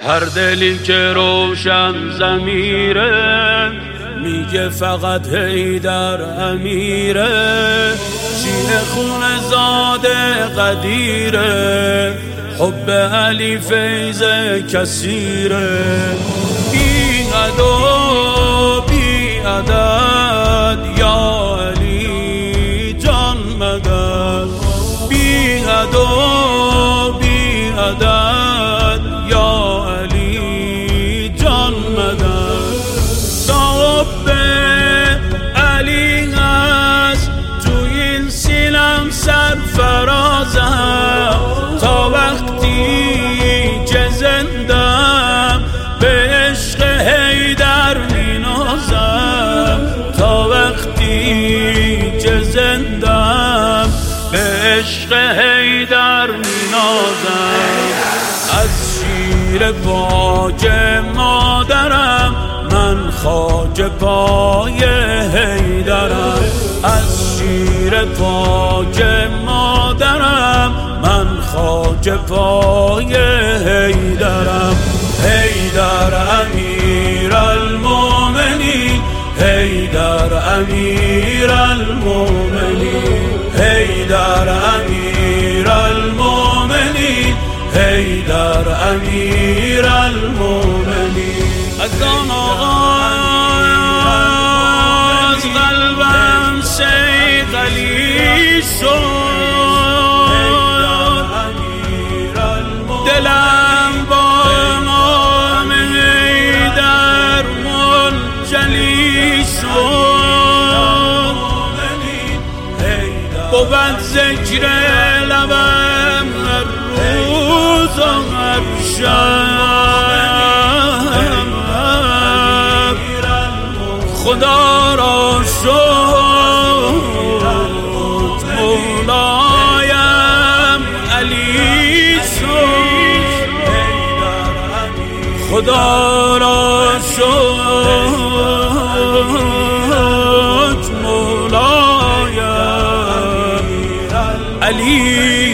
هر دلی که روشن ضمیره میگه فقط حیدر امیره، شیر خون زاده قدیره، حب علی فیض کثیره، بی حد و بی عدد یا علی جان مدد، بی حد و بی عدد یا علی جان مدد. صحب علی هست تو این سینم سرفرازم، تا وقتی که زندم به عشق حیدر مینازم، تا وقتی که زندم به عشق حیدر مینازم. از شیر پاک مادرم من خاک پای حیدرم، از شیر پاک مادرم من خاک پای حیدرم. حیدر امیر المومنین، حیدر امیر المومنین، حیدر امیر المومنین، حیدر امیر المومنین. از آن آغاز قلبم شیخ علی شد، دلم با نام حیدر منجلی شد، بود ذکر لبم هر روز و هر شب، خدا را شد مولایم علی شد، خدا را شد مولایم علی